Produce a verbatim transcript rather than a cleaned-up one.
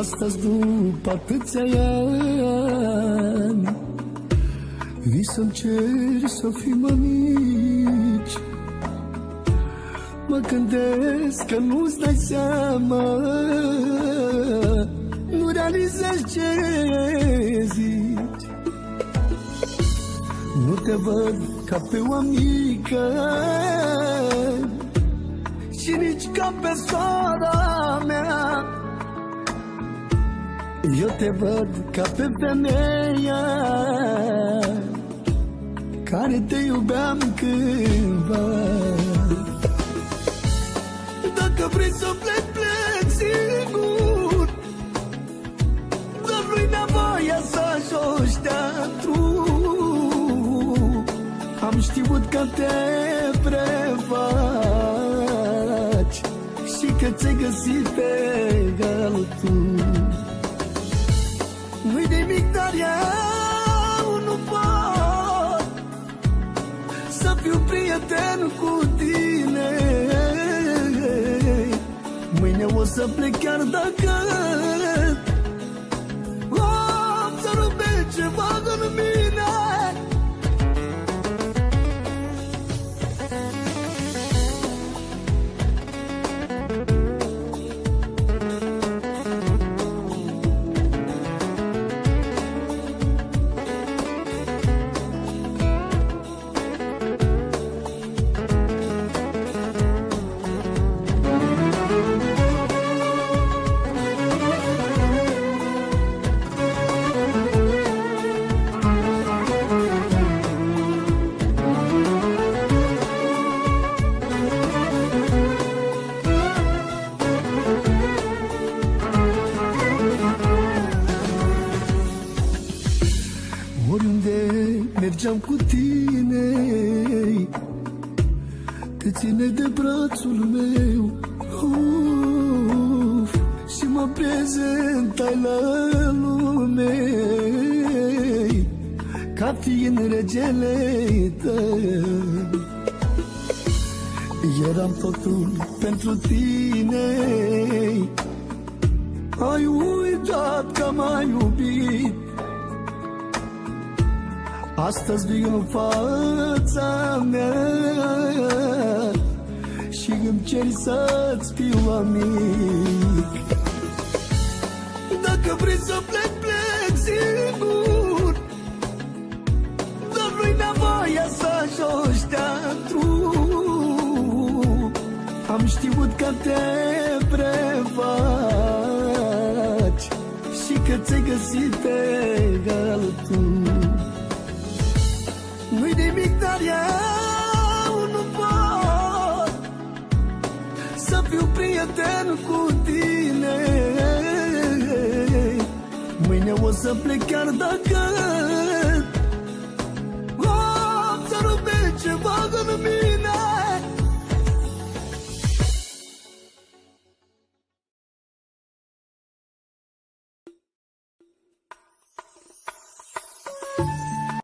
Astăzi după atâția ani vii să-mi ceri să fim amici. Mă gândesc că nu-ți dai seama, nu realizezi ce zici. Nu te văd ca pe o amică și nici ca pe sora mea. Eu te văd ca pe femeia care te iubeam cândva. Dacă vrei să plec, plec singur, dar nu-i nevoie să ajungi teatru. Am știut că te prefaci și că ți-ai găsit pe altul. Nu-i nimic, dar eu nu pot să fiu prieten cu tine. Mâine o să plec chiar dacă am să rupe ceva în mine. Mergeam cu tine, te ține de brațul meu, uf, și mă prezentai la lume ca fiind regele tău. Eram totul pentru tine, ai uitat că m-ai iubit. Astăzi vii în fața mea și îmi ceri să-ți fiu amic. Dacă vrei să plec, plec singur, dar nu-i nevoie să ajungi teatru. Am știut că te prefaci și că ți-ai găsit pe altul. Nu-i nimic, dar eu nu pot să fiu prieten cu tine. Mâine o să plec chiar dacă